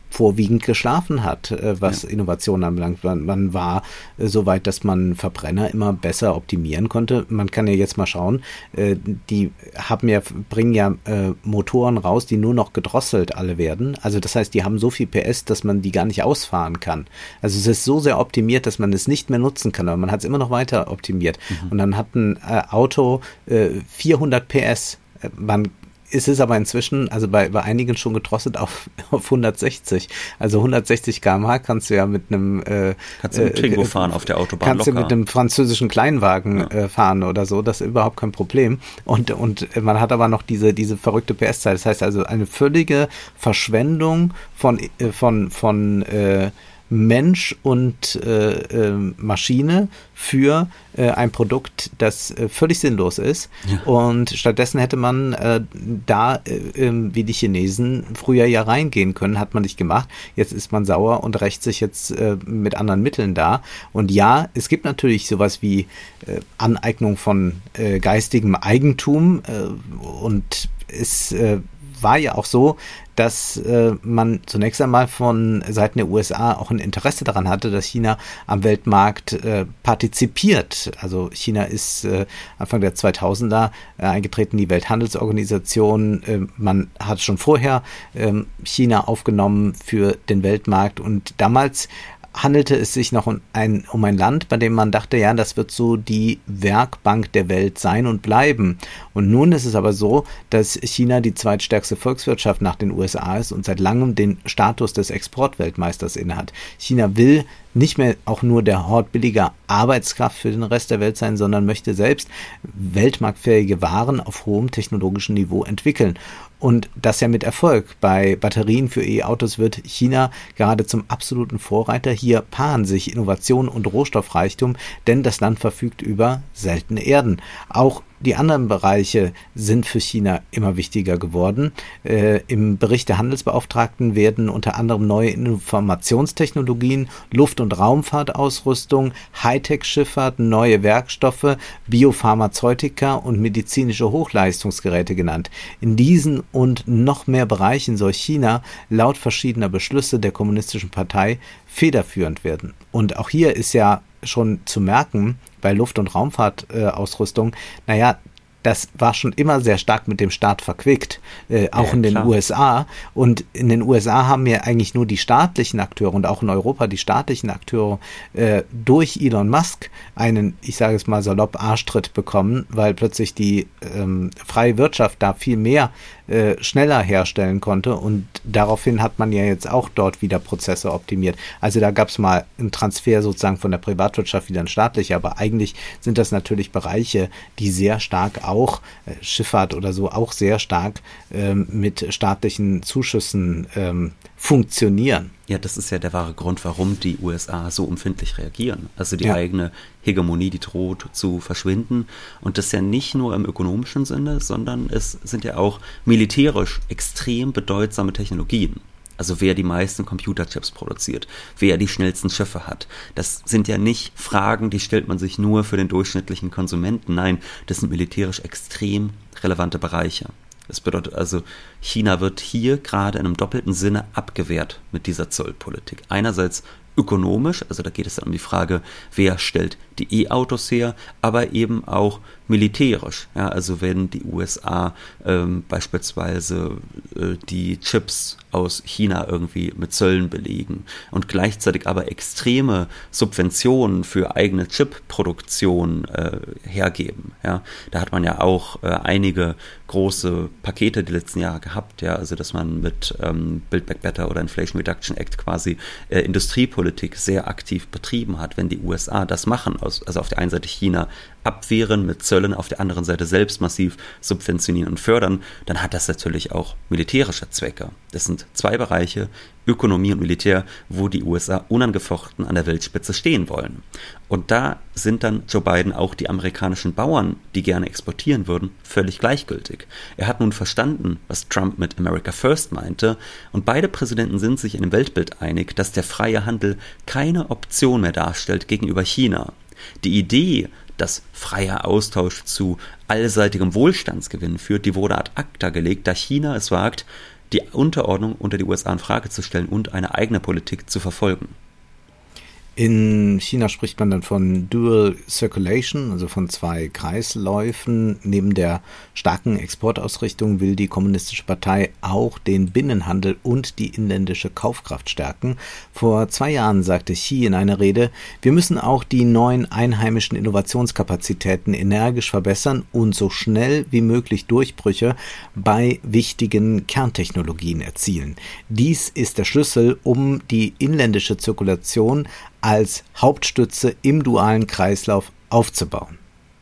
vorwiegend geschlafen hat, äh, was ja. Innovation anbelangt. Man, man war äh, so weit, dass man Verbrenner immer besser optimieren konnte. Man kann ja jetzt mal schauen, äh, die haben ja, bringen ja äh, Motoren raus, die nur noch gedrosselt alle werden. Also das heißt, die haben so viel P S, dass man die gar nicht ausfahren kann. Also es ist so sehr optimiert, dass man es nicht mehr nutzen kann, aber man hat es immer noch weiter optimiert. Mhm. Und dann hat ein äh, Auto äh, vierhundert P S. Man Es ist aber inzwischen, also bei, bei einigen schon gedrosselt auf, auf hundertsechzig. Also hundertsechzig Kilometer pro Stunde kannst du ja mit einem äh, kannst du mit Twingo äh, fahren auf der Autobahn kannst locker. Du mit einem französischen Kleinwagen ja. äh, fahren oder so, das ist überhaupt kein Problem. Und, und man hat aber noch diese, diese verrückte P S-Zahl. Das heißt also eine völlige Verschwendung von, äh, von, von äh, Mensch und äh, äh, Maschine für äh, ein Produkt, das äh, völlig sinnlos ist. Ja. Und stattdessen hätte man äh, da, äh, wie die Chinesen, früher ja reingehen können, hat man nicht gemacht. Jetzt ist man sauer und rächt sich jetzt äh, mit anderen Mitteln da. Und ja, es gibt natürlich sowas wie äh, Aneignung von äh, geistigem Eigentum äh, und es äh, war ja auch so, dass äh, man zunächst einmal von Seiten der U S A auch ein Interesse daran hatte, dass China am Weltmarkt äh, partizipiert. Also China ist äh, Anfang der zweitausender äh, eingetreten in die Welthandelsorganisation. Äh, man hat schon vorher äh, China aufgenommen für den Weltmarkt und damals handelte es sich noch um ein, um ein Land, bei dem man dachte, ja, das wird so die Werkbank der Welt sein und bleiben. Und nun ist es aber so, dass China die zweitstärkste Volkswirtschaft nach den U S A ist und seit langem den Status des Exportweltmeisters innehat. China will nicht mehr auch nur der Hort billiger Arbeitskraft für den Rest der Welt sein, sondern möchte selbst weltmarktfähige Waren auf hohem technologischen Niveau entwickeln. Und das ja mit Erfolg. Bei Batterien für E-Autos wird China gerade zum absoluten Vorreiter. Hier paaren sich Innovation und Rohstoffreichtum, denn das Land verfügt über seltene Erden. Auch die anderen Bereiche sind für China immer wichtiger geworden. Äh, im Bericht der Handelsbeauftragten werden unter anderem neue Informationstechnologien, Luft- und Raumfahrtausrüstung, Hightech-Schifffahrt, neue Werkstoffe, Biopharmazeutika und medizinische Hochleistungsgeräte genannt. In diesen und noch mehr Bereichen soll China laut verschiedener Beschlüsse der Kommunistischen Partei federführend werden. Und auch hier ist ja schon zu merken, bei Luft- und Raumfahrtausrüstung, äh, naja, das war schon immer sehr stark mit dem Staat verquickt, äh, auch ja, in den klar. U S A. Und in den U S A haben ja eigentlich nur die staatlichen Akteure und auch in Europa die staatlichen Akteure äh, durch Elon Musk einen, ich sage es mal salopp, Arschtritt bekommen, weil plötzlich die ähm, freie Wirtschaft da viel mehr äh, schneller herstellen konnte und daraufhin hat man ja jetzt auch dort wieder Prozesse optimiert. Also da gab es mal einen Transfer sozusagen von der Privatwirtschaft wieder in staatliche, aber eigentlich sind das natürlich Bereiche, die sehr stark auch, äh, Schifffahrt oder so, auch sehr stark ähm, mit staatlichen Zuschüssen ähm, funktionieren. Ja, das ist ja der wahre Grund, warum die U S A so empfindlich reagieren. Also die ja. eigene Hegemonie, die droht zu verschwinden. Und das ja nicht nur im ökonomischen Sinne, sondern es sind ja auch militärisch extrem bedeutsame Technologien. Also wer die meisten Computerchips produziert, wer die schnellsten Schiffe hat. Das sind ja nicht Fragen, die stellt man sich nur für den durchschnittlichen Konsumenten. Nein, das sind militärisch extrem relevante Bereiche. Das bedeutet also, China wird hier gerade in einem doppelten Sinne abgewehrt mit dieser Zollpolitik. Einerseits ökonomisch, also da geht es dann um die Frage, wer stellt die E-Autos her, aber eben auch militärisch. Ja, also wenn die U S A ähm, beispielsweise äh, die Chips aus China irgendwie mit Zöllen belegen und gleichzeitig aber extreme Subventionen für eigene Chip-Produktion äh, hergeben. Ja, da hat man ja auch äh, einige große Pakete die letzten Jahre gehabt, ja, also dass man mit ähm, Build Back Better oder Inflation Reduction Act quasi äh, Industriepolitik sehr aktiv betrieben hat. Wenn die U S A das machen, also auf der einen Seite China abwehren mit Zöllen, auf der anderen Seite selbst massiv subventionieren und fördern, dann hat das natürlich auch militärische Zwecke. Das sind zwei Bereiche, Ökonomie und Militär, wo die U S A unangefochten an der Weltspitze stehen wollen. Und da sind dann Joe Biden auch die amerikanischen Bauern, die gerne exportieren würden, völlig gleichgültig. Er hat nun verstanden, was Trump mit America First meinte, und beide Präsidenten sind sich in dem Weltbild einig, dass der freie Handel keine Option mehr darstellt gegenüber China. Die Idee, dass freier Austausch zu allseitigem Wohlstandsgewinn führt, die wurde ad acta gelegt, da China es wagt, die Unterordnung unter die U S A in Frage zu stellen und eine eigene Politik zu verfolgen. In China spricht man dann von Dual Circulation, also von zwei Kreisläufen. Neben der starken Exportausrichtung will die Kommunistische Partei auch den Binnenhandel und die inländische Kaufkraft stärken. Vor zwei Jahren sagte Xi in einer Rede, wir müssen auch die neuen einheimischen Innovationskapazitäten energisch verbessern und so schnell wie möglich Durchbrüche bei wichtigen Kerntechnologien erzielen. Dies ist der Schlüssel, um die inländische Zirkulation als Hauptstütze im dualen Kreislauf aufzubauen.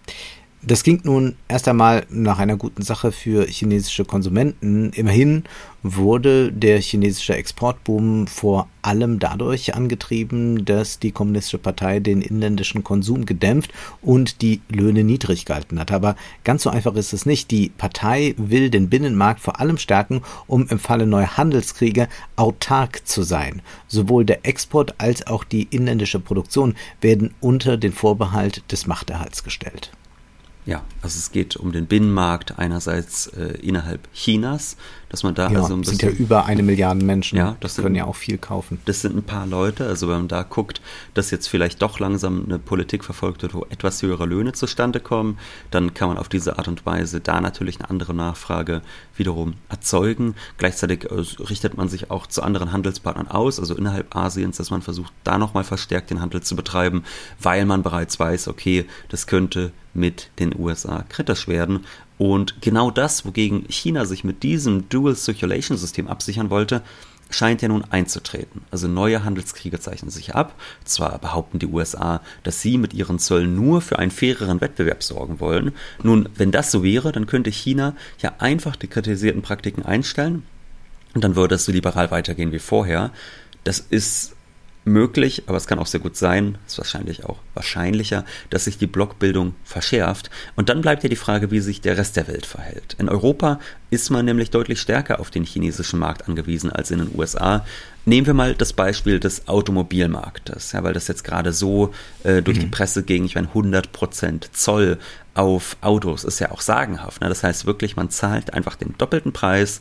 Das klingt nun erst einmal nach einer guten Sache für chinesische Konsumenten. Immerhin wurde der chinesische Exportboom vor allem dadurch angetrieben, dass die Kommunistische Partei den inländischen Konsum gedämpft und die Löhne niedrig gehalten hat. Aber ganz so einfach ist es nicht. Die Partei will den Binnenmarkt vor allem stärken, um im Falle neuer Handelskriege autark zu sein. Sowohl der Export als auch die inländische Produktion werden unter den Vorbehalt des Machterhalts gestellt. Ja, also es geht um den Binnenmarkt einerseits äh, innerhalb Chinas, dass man da ja, also ein bisschen... sind ja über eine Milliarde Menschen, ja, das können sind, ja auch viel kaufen. Das sind ein paar Leute, also wenn man da guckt, dass jetzt vielleicht doch langsam eine Politik verfolgt wird, wo etwas höhere Löhne zustande kommen, dann kann man auf diese Art und Weise da natürlich eine andere Nachfrage wiederum erzeugen. Gleichzeitig äh, richtet man sich auch zu anderen Handelspartnern aus, also innerhalb Asiens, dass man versucht, da nochmal verstärkt den Handel zu betreiben, weil man bereits weiß, okay, das könnte mit den U S A kritisch werden. Und genau das, wogegen China sich mit diesem Dual-Circulation-System absichern wollte, scheint ja nun einzutreten. Also neue Handelskriege zeichnen sich ab. Zwar behaupten die U S A, dass sie mit ihren Zöllen nur für einen faireren Wettbewerb sorgen wollen. Nun, wenn das so wäre, dann könnte China ja einfach die kritisierten Praktiken einstellen und dann würde es so liberal weitergehen wie vorher. Das ist möglich, aber es kann auch sehr gut sein, ist wahrscheinlich auch wahrscheinlicher, dass sich die Blockbildung verschärft. Und dann bleibt ja die Frage, wie sich der Rest der Welt verhält. In Europa ist man nämlich deutlich stärker auf den chinesischen Markt angewiesen als in den U S A. Nehmen wir mal das Beispiel des Automobilmarktes, ja, weil das jetzt gerade so äh, durch mhm. die Presse ging, ich meine hundert Prozent Zoll auf Autos ist ja auch sagenhaft. Ne? Das heißt wirklich, man zahlt einfach den doppelten Preis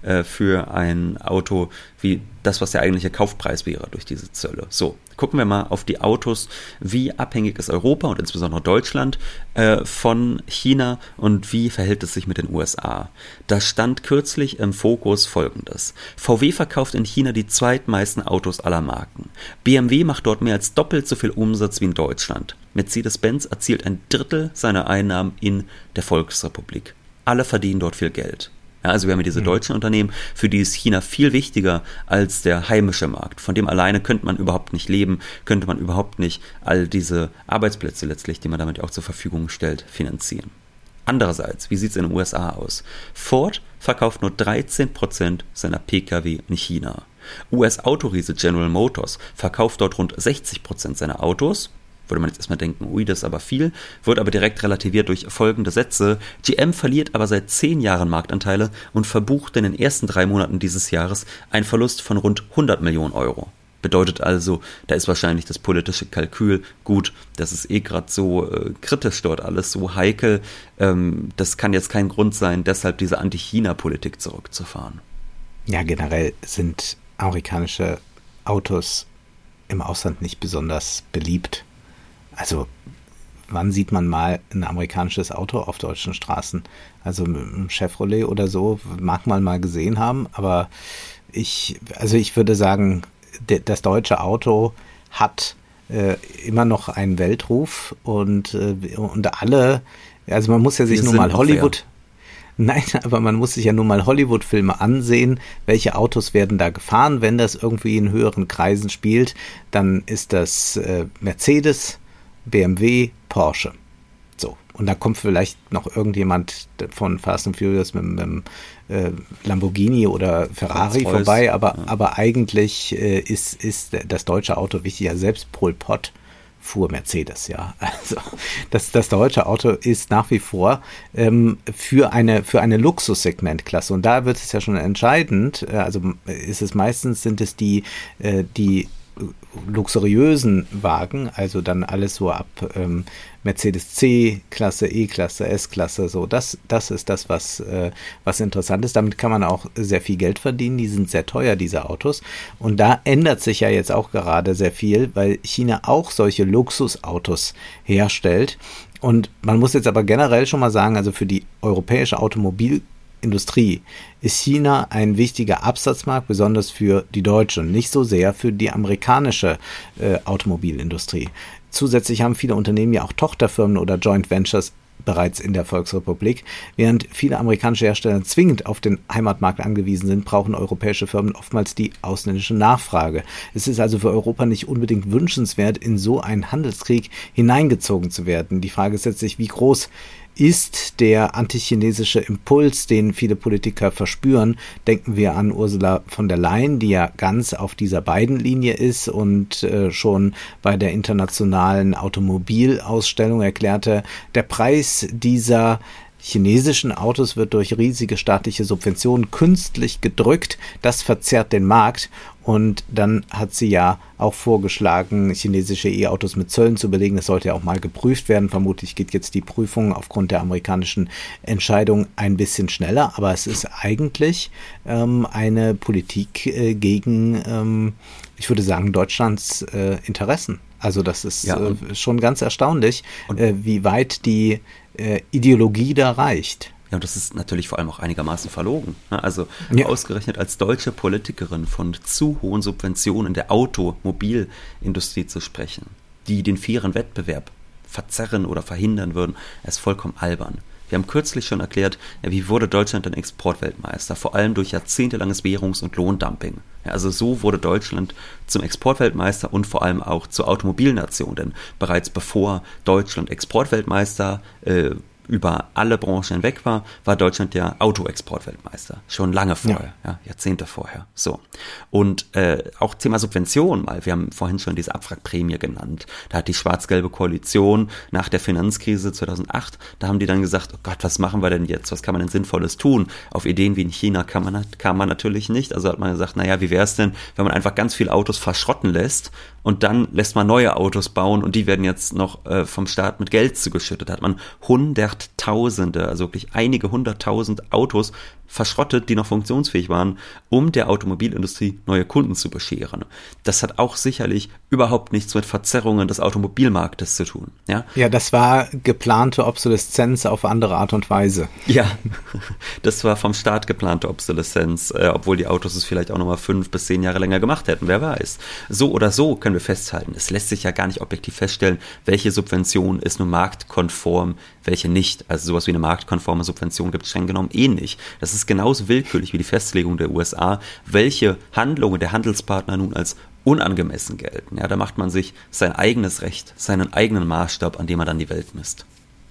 für ein Auto wie das, was der eigentliche Kaufpreis wäre durch diese Zölle. So, gucken wir mal auf die Autos. Wie abhängig ist Europa und insbesondere Deutschland äh, von China und wie verhält es sich mit den U S A? Da stand kürzlich im Fokus Folgendes. V W verkauft in China die zweitmeisten Autos aller Marken. B M W macht dort mehr als doppelt so viel Umsatz wie in Deutschland. Mercedes-Benz erzielt ein Drittel seiner Einnahmen in der Volksrepublik. Alle verdienen dort viel Geld. Ja, also wir haben ja diese deutschen Unternehmen, für die ist China viel wichtiger als der heimische Markt. Von dem alleine könnte man überhaupt nicht leben, könnte man überhaupt nicht all diese Arbeitsplätze letztlich, die man damit auch zur Verfügung stellt, finanzieren. Andererseits, wie sieht es in den U S A aus? Ford verkauft nur dreizehn Prozent seiner P K W in China. U S-Autoriese General Motors verkauft dort rund sechzig Prozent seiner Autos. Würde man jetzt erstmal denken, ui, das ist aber viel, wird aber direkt relativiert durch folgende Sätze. G M verliert aber seit zehn Jahren Marktanteile und verbucht in den ersten drei Monaten dieses Jahres einen Verlust von rund hundert Millionen Euro. Bedeutet also, da ist wahrscheinlich das politische Kalkül gut, das ist eh gerade so äh, kritisch dort alles, so heikel. Ähm, das kann jetzt kein Grund sein, deshalb diese Anti-China-Politik zurückzufahren. Ja, generell sind amerikanische Autos im Ausland nicht besonders beliebt. Also, wann sieht man mal ein amerikanisches Auto auf deutschen Straßen? Also ein Chevrolet oder so mag man mal gesehen haben, aber ich, also ich würde sagen, das deutsche Auto hat äh, immer noch einen Weltruf und, äh, und alle, also man muss ja sich nur mal Hollywood, nein, aber man muss sich ja nur mal Hollywood-Filme ansehen, welche Autos werden da gefahren, wenn das irgendwie in höheren Kreisen spielt, dann ist das äh, Mercedes, B M W, Porsche. So, und da kommt vielleicht noch irgendjemand von Fast and Furious mit einem äh, Lamborghini oder Ferrari vorbei, aber, ja. aber eigentlich äh, ist, ist das deutsche Auto wichtig. Ja, selbst Pol Pot fuhr Mercedes, ja. Also das, das deutsche Auto ist nach wie vor ähm, für eine, für eine Luxussegmentklasse. Und da wird es ja schon entscheidend, äh, also ist es meistens, sind es die, äh, die luxuriösen Wagen, also dann alles so ab ähm, Mercedes C-Klasse, E-Klasse, S-Klasse, so, das, das ist das, was, äh, was interessant ist. Damit kann man auch sehr viel Geld verdienen, die sind sehr teuer, diese Autos. Und da ändert sich ja jetzt auch gerade sehr viel, weil China auch solche Luxusautos herstellt. Und man muss jetzt aber generell schon mal sagen, also für die europäische Automobil Industrie ist China ein wichtiger Absatzmarkt, besonders für die deutsche und nicht so sehr für die amerikanische äh, Automobilindustrie. Zusätzlich haben viele Unternehmen ja auch Tochterfirmen oder Joint Ventures bereits in der Volksrepublik. Während viele amerikanische Hersteller zwingend auf den Heimatmarkt angewiesen sind, brauchen europäische Firmen oftmals die ausländische Nachfrage. Es ist also für Europa nicht unbedingt wünschenswert, in so einen Handelskrieg hineingezogen zu werden. Die Frage ist letztlich, wie groß ist der antichinesische Impuls, den viele Politiker verspüren. Denken wir an Ursula von der Leyen, die ja ganz auf dieser Biden-Linie ist und äh, schon bei der internationalen Automobilausstellung erklärte, der Preis dieser chinesischen Autos wird durch riesige staatliche Subventionen künstlich gedrückt. Das verzerrt den Markt. Und dann hat sie ja auch vorgeschlagen, chinesische E-Autos mit Zöllen zu belegen. Das sollte ja auch mal geprüft werden. Vermutlich geht jetzt die Prüfung aufgrund der amerikanischen Entscheidung ein bisschen schneller. Aber es ist eigentlich ähm, eine Politik äh, gegen, ähm, ich würde sagen, Deutschlands äh, Interessen. Also das ist ja, äh, schon ganz erstaunlich, äh, wie weit die äh, Ideologie da reicht. Ja, und das ist natürlich vor allem auch einigermaßen verlogen. Also ja. Ausgerechnet als deutsche Politikerin von zu hohen Subventionen der Automobilindustrie zu sprechen, die den fairen Wettbewerb verzerren oder verhindern würden, ist vollkommen albern. Wir haben kürzlich schon erklärt, wie wurde Deutschland ein Exportweltmeister, vor allem durch jahrzehntelanges Währungs- und Lohndumping. Ja, also so wurde Deutschland zum Exportweltmeister und vor allem auch zur Automobilnation, denn bereits bevor Deutschland Exportweltmeister äh, über alle Branchen hinweg war, war Deutschland ja Autoexportweltmeister. Schon lange vorher, ja. Ja, Jahrzehnte vorher. So. Und äh, auch Thema Subvention mal. Wir haben vorhin schon diese Abwrackprämie genannt. Da hat die schwarz-gelbe Koalition nach der Finanzkrise zweitausendacht, da haben die dann gesagt, oh Gott, was machen wir denn jetzt? Was kann man denn Sinnvolles tun? Auf Ideen wie in China kam man, kam man natürlich nicht. Also hat man gesagt, naja, wie wäre es denn, wenn man einfach ganz viele Autos verschrotten lässt und dann lässt man neue Autos bauen und die werden jetzt noch äh, vom Staat mit Geld zugeschüttet. Da hat man Hunderttausende, also wirklich einige hunderttausend Autos verschrottet, die noch funktionsfähig waren, um der Automobilindustrie neue Kunden zu bescheren. Das hat auch sicherlich überhaupt nichts mit Verzerrungen des Automobilmarktes zu tun. Ja, ja, das war geplante Obsoleszenz auf andere Art und Weise. Ja, das war vom Staat geplante Obsoleszenz, äh, obwohl die Autos es vielleicht auch nochmal fünf bis zehn Jahre länger gemacht hätten, wer weiß. So oder so können wir festhalten, es lässt sich ja gar nicht objektiv feststellen, welche Subvention ist nun marktkonform, welche nicht. Also sowas wie eine marktkonforme Subvention gibt es streng genommen eh nicht. Das ist genauso willkürlich wie die Festlegung der U S A, welche Handlungen der Handelspartner nun als unangemessen gelten. Ja, da macht man sich sein eigenes Recht, seinen eigenen Maßstab, an dem man dann die Welt misst.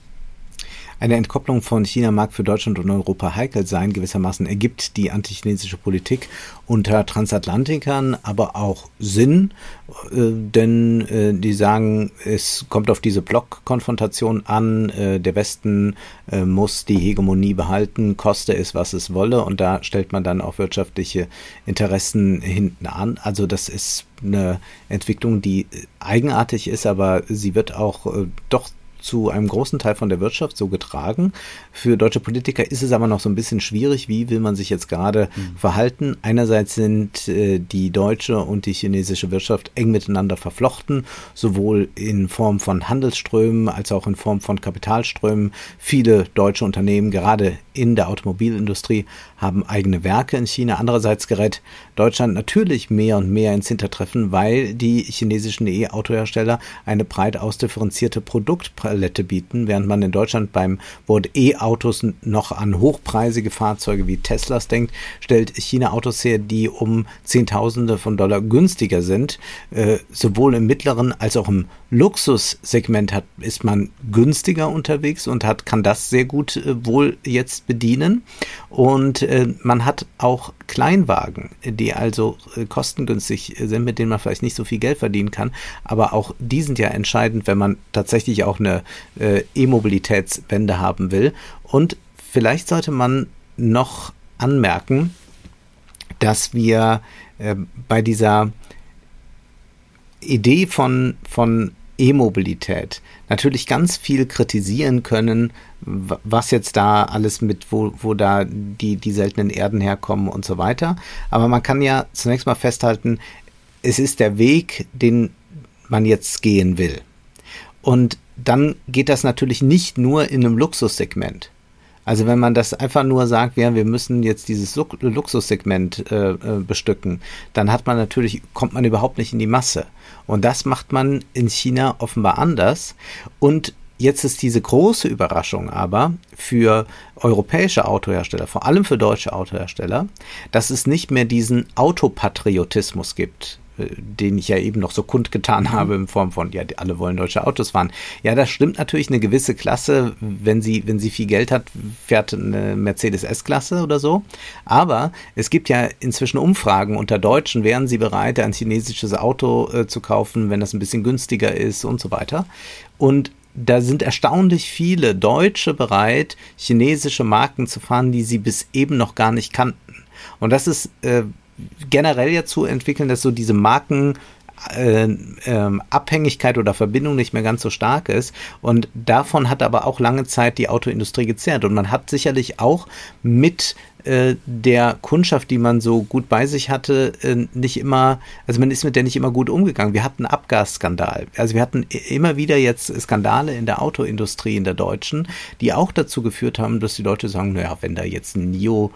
Eine Entkopplung von China mag für Deutschland und Europa heikel sein. Gewissermaßen ergibt die antichinesische Politik unter Transatlantikern aber auch Sinn, äh, denn äh, die sagen, es kommt auf diese Blockkonfrontation an, äh, der Westen äh, muss die Hegemonie behalten, koste es, was es wolle, und da stellt man dann auch wirtschaftliche Interessen hinten an. Also das ist eine Entwicklung, die eigenartig ist, aber sie wird auch äh, doch zu einem großen Teil von der Wirtschaft so getragen. Für deutsche Politiker ist es aber noch so ein bisschen schwierig, wie will man sich jetzt gerade mhm. verhalten. Einerseits sind äh, die deutsche und die chinesische Wirtschaft eng miteinander verflochten, sowohl in Form von Handelsströmen als auch in Form von Kapitalströmen. Viele deutsche Unternehmen, gerade in der Automobilindustrie, haben eigene Werke in China. Andererseits gerät Deutschland natürlich mehr und mehr ins Hintertreffen, weil die chinesischen E-Autohersteller eine breit ausdifferenzierte Produktpalette bieten, während man in Deutschland beim Wort E-Autos noch an hochpreisige Fahrzeuge wie Teslas denkt, stellt China Autos her, die um Zehntausende von Dollar günstiger sind. Äh, sowohl im mittleren als auch im Luxussegment hat, ist man günstiger unterwegs und hat, kann das sehr gut äh, wohl jetzt bedienen. Und äh, man hat auch Kleinwagen, die also äh, kostengünstig sind, mit denen man vielleicht nicht so viel Geld verdienen kann. Aber auch die sind ja entscheidend, wenn man tatsächlich auch eine äh, E-Mobilitätswende haben will. Und vielleicht sollte man noch anmerken, dass wir äh, bei dieser Idee von, von E-Mobilität natürlich ganz viel kritisieren können, was jetzt da alles mit, wo, wo da die, die seltenen Erden herkommen und so weiter. Aber man kann ja zunächst mal festhalten, es ist der Weg, den man jetzt gehen will. Und dann geht das natürlich nicht nur in einem Luxussegment. Also wenn man das einfach nur sagt, ja, wir müssen jetzt dieses Luxussegment äh, bestücken, dann hat man natürlich, kommt man überhaupt nicht in die Masse. Und das macht man in China offenbar anders. Und jetzt ist diese große Überraschung aber für europäische Autohersteller, vor allem für deutsche Autohersteller, dass es nicht mehr diesen Autopatriotismus gibt, den ich ja eben noch so kundgetan habe in Form von, ja, alle wollen deutsche Autos fahren. Ja, das stimmt natürlich, eine gewisse Klasse, wenn sie, wenn sie viel Geld hat, fährt eine Mercedes S-Klasse oder so. Aber es gibt ja inzwischen Umfragen unter Deutschen, wären sie bereit, ein chinesisches Auto äh, zu kaufen, wenn das ein bisschen günstiger ist und so weiter. Und da sind erstaunlich viele Deutsche bereit, chinesische Marken zu fahren, die sie bis eben noch gar nicht kannten. Und das ist äh, generell ja zu entwickeln, dass so diese Marken äh, äh, Abhängigkeit oder Verbindung nicht mehr ganz so stark ist. Und davon hat aber auch lange Zeit die Autoindustrie gezehrt. Und man hat sicherlich auch mit äh, der Kundschaft, die man so gut bei sich hatte, äh, nicht immer, also man ist mit der nicht immer gut umgegangen. Wir hatten einen Abgasskandal. Also wir hatten immer wieder jetzt Skandale in der Autoindustrie, in der deutschen, die auch dazu geführt haben, dass die Leute sagen, naja, wenn da jetzt ein NIO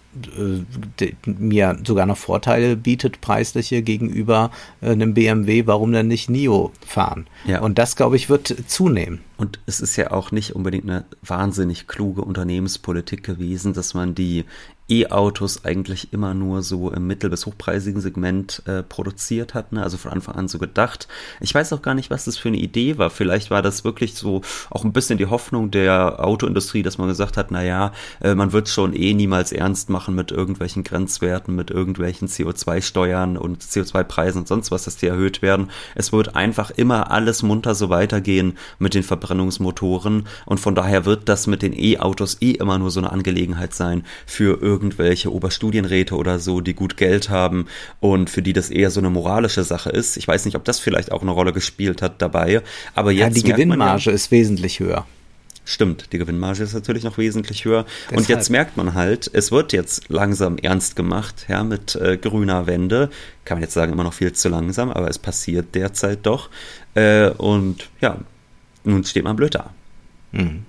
mir sogar noch Vorteile bietet, preisliche gegenüber einem B M W, warum dann nicht NIO fahren? Ja. Und das, glaube ich, wird zunehmen. Und es ist ja auch nicht unbedingt eine wahnsinnig kluge Unternehmenspolitik gewesen, dass man die E-Autos eigentlich immer nur so im mittel- bis hochpreisigen Segment äh, produziert hat, ne? Also von Anfang an so gedacht. Ich weiß auch gar nicht, was das für eine Idee war. Vielleicht war das wirklich so auch ein bisschen die Hoffnung der Autoindustrie, dass man gesagt hat, naja, äh, man wird schon eh niemals ernst machen mit irgendwelchen Grenzwerten, mit irgendwelchen C O zwei Steuern und C O zwei Preisen und sonst was, dass die erhöht werden. Es wird einfach immer alles munter so weitergehen mit den Verbrennungsmotoren und von daher wird das mit den E-Autos eh immer nur so eine Angelegenheit sein für irgendwelche Oberstudienräte oder so, die gut Geld haben und für die das eher so eine moralische Sache ist. Ich weiß nicht, ob das vielleicht auch eine Rolle gespielt hat dabei, aber jetzt ja, die Gewinnmarge ja, ist wesentlich höher. Stimmt, die Gewinnmarge ist natürlich noch wesentlich höher. Deshalb. Und jetzt merkt man halt, es wird jetzt langsam ernst gemacht, ja, mit äh, grüner Wende. Kann man jetzt sagen, immer noch viel zu langsam, aber es passiert derzeit doch. Äh, und ja, nun steht man blöd da. Mhm.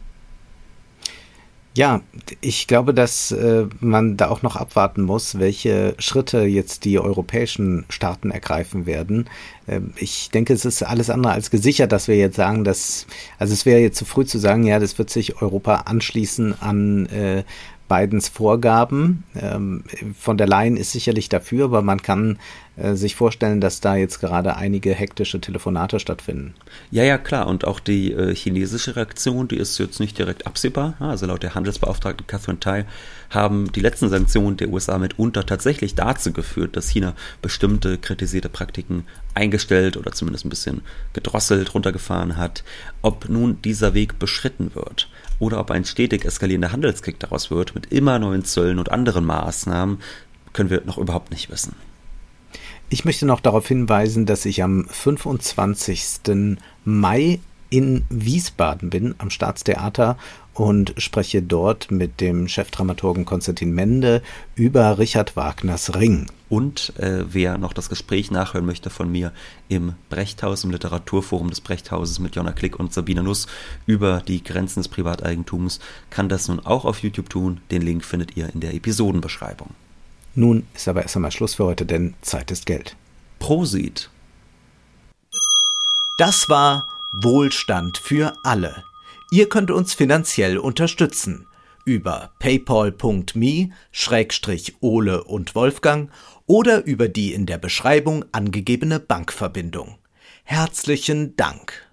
Ja, ich glaube, dass äh, man da auch noch abwarten muss, welche Schritte jetzt die europäischen Staaten ergreifen werden. Äh, ich denke, es ist alles andere als gesichert, dass wir jetzt sagen, dass, also es wäre jetzt zu früh zu sagen, ja, das wird sich Europa anschließen an äh, Bidens Vorgaben. Ähm, von der Leyen ist sicherlich dafür, aber man kann äh, sich vorstellen, dass da jetzt gerade einige hektische Telefonate stattfinden. Ja, ja, klar. Und auch die äh, chinesische Reaktion, die ist jetzt nicht direkt absehbar. Also laut der Handelsbeauftragten Catherine Tai haben die letzten Sanktionen der U S A mitunter tatsächlich dazu geführt, dass China bestimmte kritisierte Praktiken eingestellt oder zumindest ein bisschen gedrosselt, runtergefahren hat. Ob nun dieser Weg beschritten wird oder ob ein stetig eskalierender Handelskrieg daraus wird, mit immer neuen Zöllen und anderen Maßnahmen, können wir noch überhaupt nicht wissen. Ich möchte noch darauf hinweisen, dass ich am fünfundzwanzigsten Mai in Wiesbaden bin, am Staatstheater, und spreche dort mit dem Chefdramaturgen Konstantin Mende über Richard Wagners Ring. Und äh, wer noch das Gespräch nachhören möchte von mir im Brechthaus, im Literaturforum des Brechthauses mit Jonna Klick und Sabine Nuss über die Grenzen des Privateigentums, kann das nun auch auf YouTube tun. Den Link findet ihr in der Episodenbeschreibung. Nun ist aber erst einmal Schluss für heute, denn Zeit ist Geld. Prosit! Das war Wohlstand für alle. Ihr könnt uns finanziell unterstützen über paypal punkt me Schrägstrich Ole und Wolfgang oder über die in der Beschreibung angegebene Bankverbindung. Herzlichen Dank!